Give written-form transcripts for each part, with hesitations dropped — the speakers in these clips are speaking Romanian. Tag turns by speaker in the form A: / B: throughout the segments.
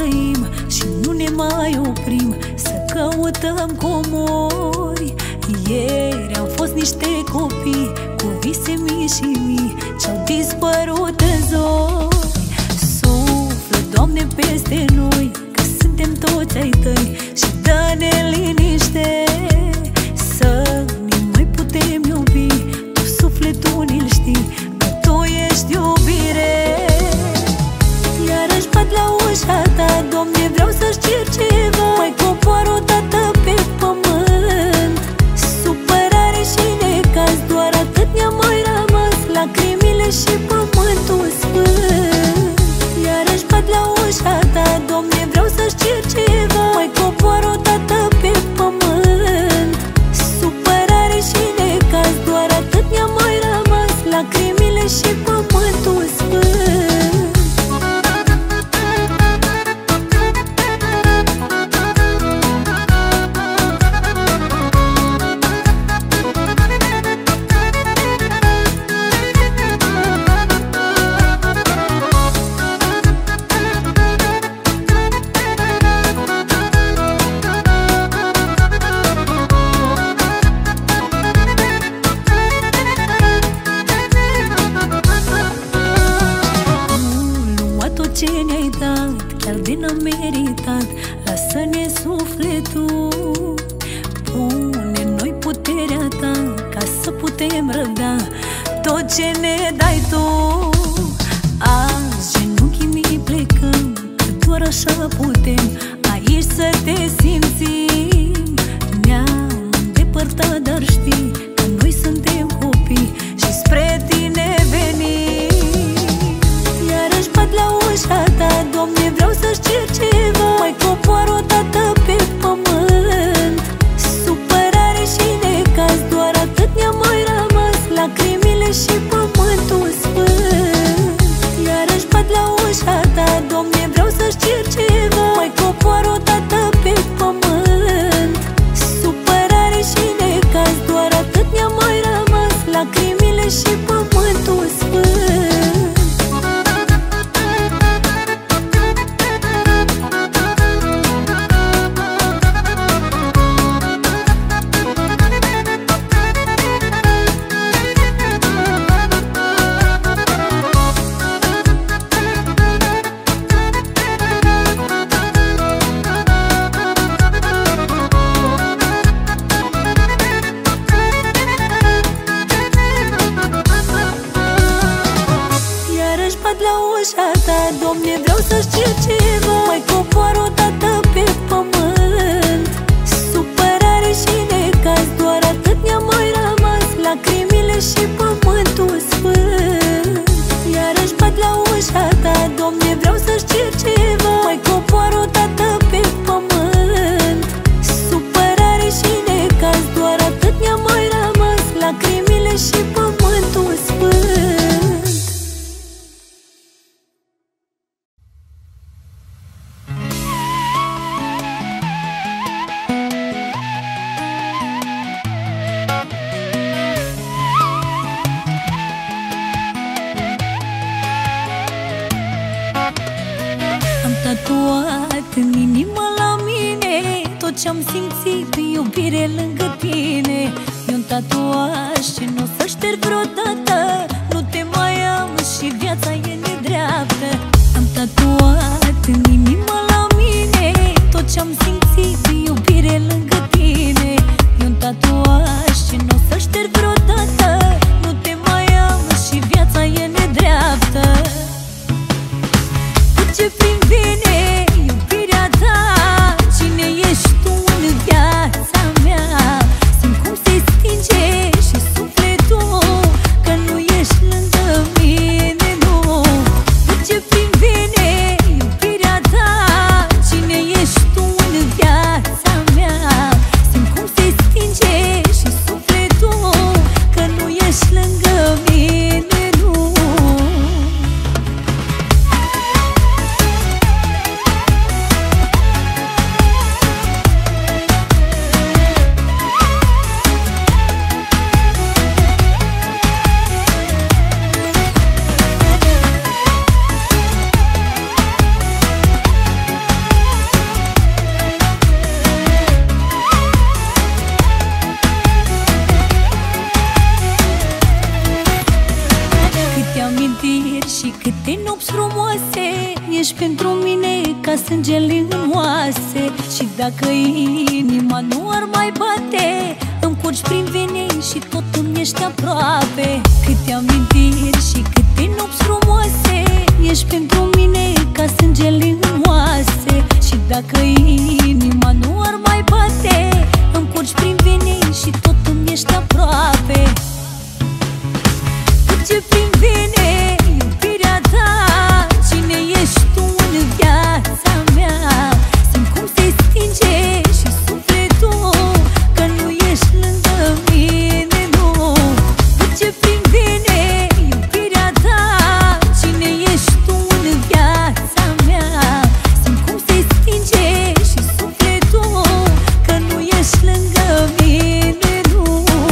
A: trăim și nu ne mai oprim să căutăm comori. Ieri am fost niște copii cu vise mii și mii ce-au dispărut în zori. Suflă, Doamne, peste noi, că suntem toți ai Tăi și dă-ne liniște să ne mai putem iubi. Tu sufletul ni-l știi, că Tu ești iubire. Iarăși bat la ușa Ta, Doamne, vreau să-ți cer ceva. Mai cobor o dată pe pământ. Supărare și necaz, doar atât ne-a mai rămas, lacrimile și pământul sfânt. Iarăși bat la ușa Ta, Doamne, vreau să-ți cer ceva. Mai cobor o dată pe pământ. Supărare și necaz, doar atât ne-a mai rămas, lacrimile și pământul sfânt. Ce ne-ai dat, chiar de n-am meritat, lasă-ne sufletul. Pune în noi puterea Ta, ca să putem răbda tot ce ne dai Tu. Azi genunchii mi plecăm, că doar așa putem aici să te simțim. Ne-am îndepărtat, dar știi că noi suntem copii și spre Tine venim. Iarăși bat la ușa Ta, Doamne, vreau să-ți cer ceva. Mai cobor o dată pe pământ. Supărare și necaz, doar atât ne-a mai rămas, lacrimile și pământul sfânt. Iarăși bat la ușa Ta, Doamne, vreau să-ți cer ceva. Mai cobor o dată pe pământ. Supărare și necaz, doar atât ne-a mai rămas, lacrimile și pământul sfânt. La ușa Ta, Doamne, vreau să-ți cer ceva. Mai cobor o dată pe pământ. Supărare și necaz, doar atât ne-a mai rămas, lacrimile și pământul sfânt. Iarăși bat la ușa Ta, Doamne, vreau să-ți cer ceva. Mai cobor o dată pe pământ. Supărare și necaz, doar atât ne-a mai rămas, lacrimile și pământul sfânt. Tatuat în inimă la mine tot ce-am simțit, iubire lângă Tine. E un tatuaj ce nu o să șterg vreodată. Nu te mai am și viața e nedreaptă. Am tatuat în inimă la mine tot ce-am simțit, iubire lângă Tine. E un tatuaj ce nu o să șterg vreodată. Nu te mai am și viața e nedreaptă. Ce prin vine iubirea Ta, cine ești Tu în viața mea? Simt cum se stinge și sufletul, că nu ești Ești pentru mine ca sângele în oase. Și dacă inima nu ar mai bate, îmi curgi prin vene și tot îmi ești aproape. Câte amintiri și câte nopți frumoase. Ești pentru mine ca sângele în oase. Și dacă inima nu ar mai bate, îmi curgi prin vene și tot îmi ești aproape. Curge prin vene iubirea ta. Cine ești tu în viața mea? Simt cum se stinge și sufletul, că nu ești lângă mine, nu. Curge prin vene iubirea ta. Cine ești tu în viața mea? Simt cum se stinge și sufletul, că nu ești lângă mine, nu.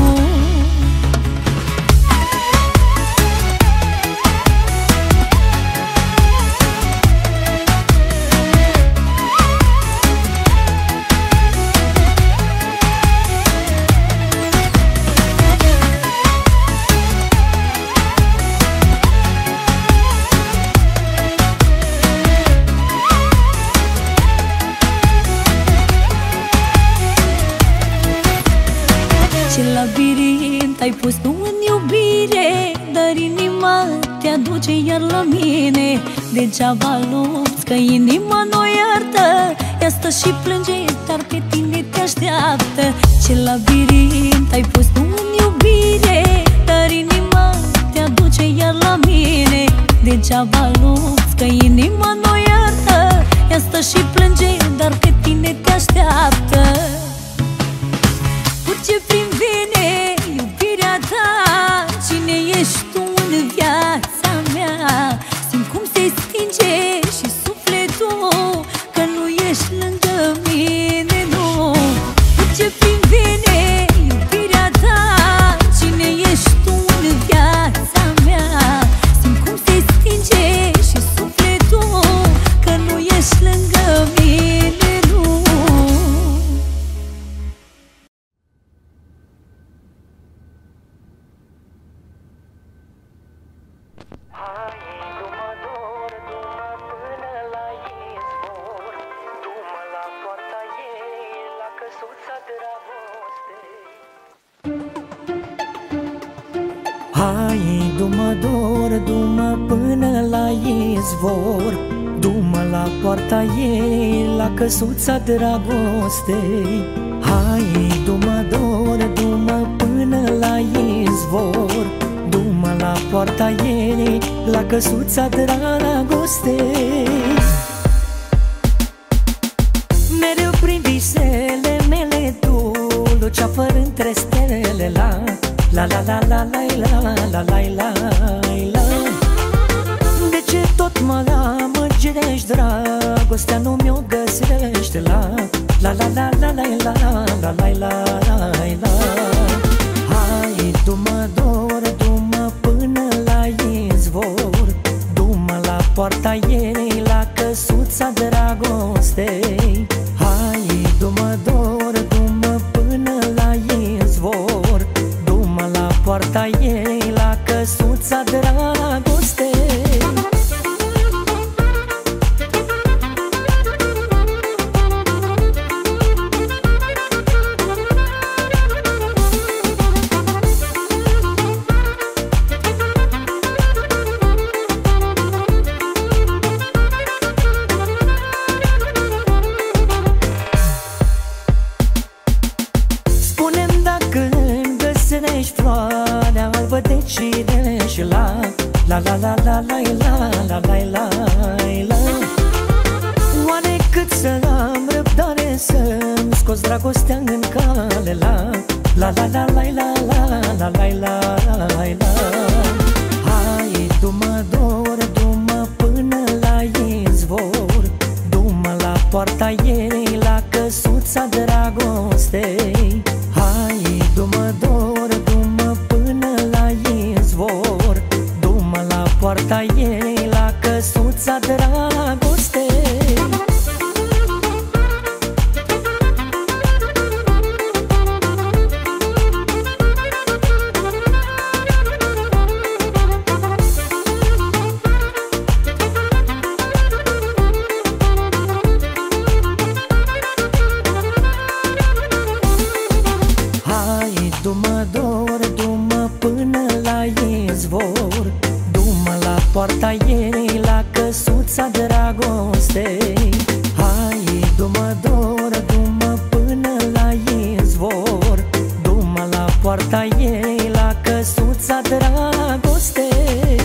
A: Ce labirint ai pus tu în iubire, dar inima te aduce iar la mine. Degeaba lupți că inima nu iartă, ea stă și plânge, dar pe tine te așteaptă. Ce labirint ai pus tu în iubire, dar inima te aduce iar la mine. Degeaba lupți că inima nu iartă, ea stă și plânge, dar pe tine te așteaptă. Curge prin vene iubirea ta. Cine ești tu în viața mea? Simt cum se stinge și sufletul, că nu ești lângă mine, nu. Curge prin vene iubirea ta. Cine ești tu în viața mea? Simt cum se stinge și sufletul, că nu ești lângă mine, nu.
B: Hai, du-mă dor, du-mă până la izvor, du-mă la poarta ei, la căsuța dragostei. Hai, du-mă dor, du-mă până la izvor, du-mă la poarta ei, la căsuța dragostei. Mereu prin visele mele tu luceafăr între stele, la la la la la la la la la la la. De ce tot mă amăgești, dragostea nu mi-o găsește, la la la la la la la la la la. Hai, du-mă dor, du-mă până la izvor, du-mă la poarta ei, la căsuța dragostei. Hai, du-mă dor, du-mă până la izvor, du-mă la poarta ei, la căsuța dragostei. Spune-mi dacă găsești floarea albă de cireș, la la la la la la la la la la. Oare cât să am răbdare să-mi scoți dragostea în cale, la la la la la la la la la la. Hai, du-mă dor, du-mă până la izvor, du-mă la poarta ei, la căsuța dragostei. Hai, du-mă dor, du-mă până la izvor, du-mă la poarta ei, la căsuța dragostei. Hai, du-mă dor, du-mă până la izvor, du-mă la poarta ei, la căsuța dragostei. Hai, du-mă dor, du-mă până la izvor, du-mă la poarta ei, la căsuța dragostei.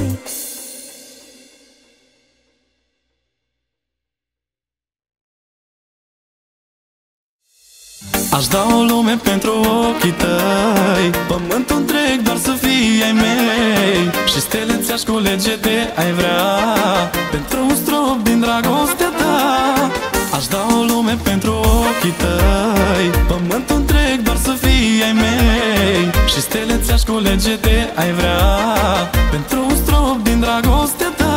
C: Aș da o lume pentru ochii tăi, pământul întreg doar să fii ai mei, și stele ți-aș culege de ai vrea, pentru un strop din dragostea ta. Aș da o lume pentru ochii tăi, pământul întreg doar să fii ai mei, și stele ți-aș culege de ai vrea, pentru un strop din dragostea ta.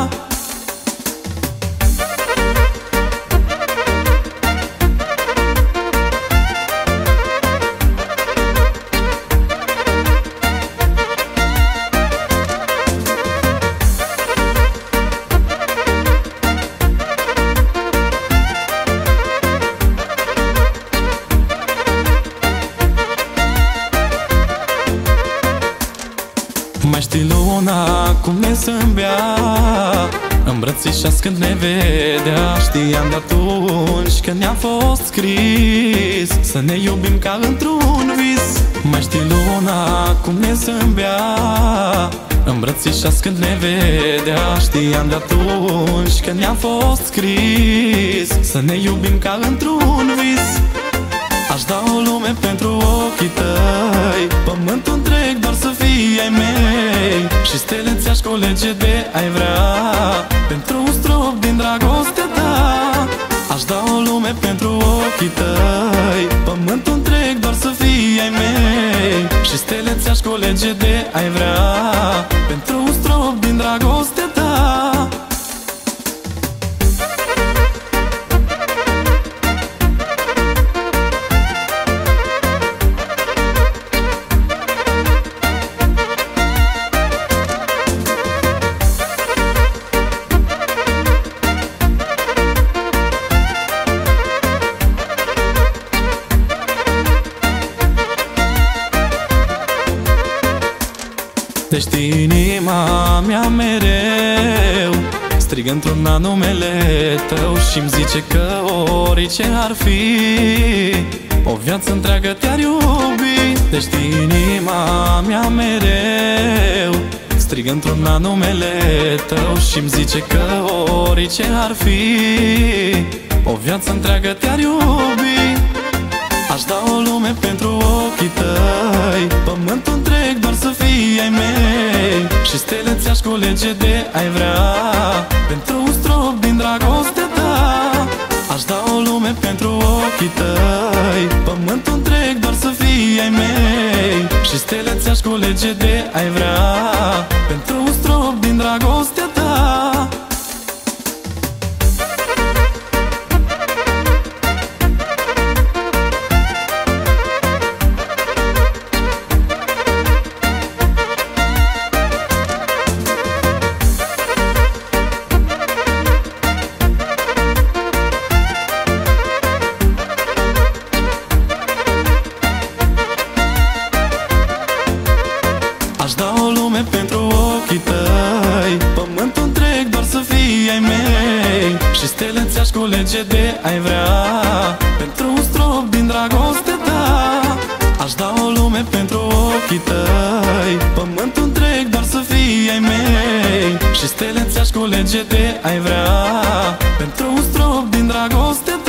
C: Mai știi luna cum ne zâmbea, îmbrățișați când ne vedea. Știam de atunci când ne-a fost scris să ne iubim ca într-un vis. Mai știi luna cum ne zâmbea, îmbrățișați când ne vedea. Știam de atunci când ne-a fost scris să ne iubim ca într-un vis. Aș da o lume pentru ochii tăi, pământul întreg doar să fii ai mei, și stele ți-aș culege de ai vrea, pentru un strop din dragostea ta. Aș da o lume pentru ochii tăi, pământul întreg doar să fii ai mei, și stele ți-aș culege de ai vrea, pentru un strop din dragostea ta. Deci inima mea mereu strigă într-una numele tău, și-mi zice că orice ar fi, o viață întreagă te-ar iubi. Deci inima mea mereu strigă într-una numele tău, și-mi zice că orice ar fi, o viață întreagă te-ar iubi. Aș da o lume pentru ochii tăi, pământul întreg doar să fii ai mei, și stele ți-aș culege de ai vrea, pentru un strop din dragostea ta. Aș da o lume pentru ochii tăi, pământul întreg doar să fii ai mei, și stele ți-aș culege de ai vrea, pentru un strop din dragostea ta. Aș da o lume pentru ochii tăi, pământul întreg doar să fii ai mei, și stele ți-aș culege de ai vrea, pentru un strop din dragostea ta. Aș da o lume pentru ochii tăi, pământul întreg doar să fii ai mei, și stele ți-aș culege de ai vrea, pentru un strop din dragostea ta.